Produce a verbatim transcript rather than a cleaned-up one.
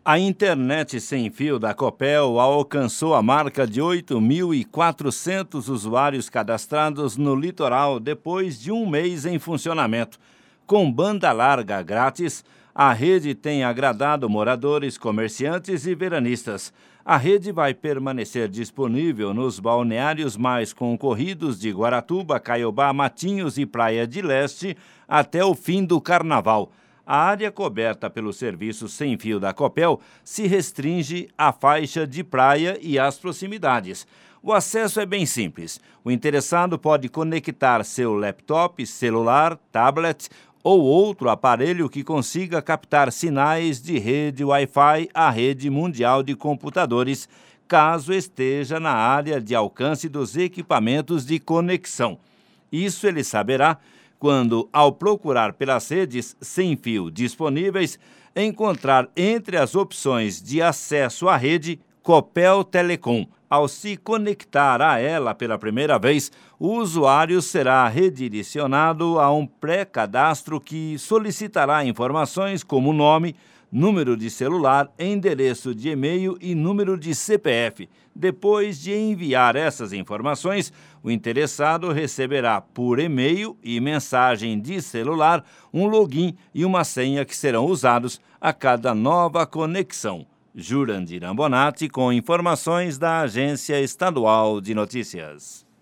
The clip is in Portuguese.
A internet sem fio da Copel alcançou a marca de oito mil e quatrocentos usuários cadastrados no litoral depois de um mês em funcionamento. Com banda larga grátis, a rede tem agradado moradores, comerciantes e veranistas. A rede vai permanecer disponível nos balneários mais concorridos de Guaratuba, Caiobá, Matinhos e Praia de Leste até o fim do carnaval. A área coberta pelo serviço sem fio da Copel se restringe à faixa de praia e às proximidades. O acesso é bem simples. O interessado pode conectar seu laptop, celular, tablet ou outro aparelho que consiga captar sinais de rede Wi-Fi à rede mundial de computadores, caso esteja na área de alcance dos equipamentos de conexão. Isso ele saberá quando, ao procurar pelas redes sem fio disponíveis, encontrar entre as opções de acesso à rede Copel Telecom. Ao se conectar a ela pela primeira vez, o usuário será redirecionado a um pré-cadastro que solicitará informações como nome, número de celular, endereço de e-mail e número de C P F. Depois de enviar essas informações, o interessado receberá por e-mail e mensagem de celular um login e uma senha que serão usados a cada nova conexão. Jurandir Ambonati com informações da Agência Estadual de Notícias.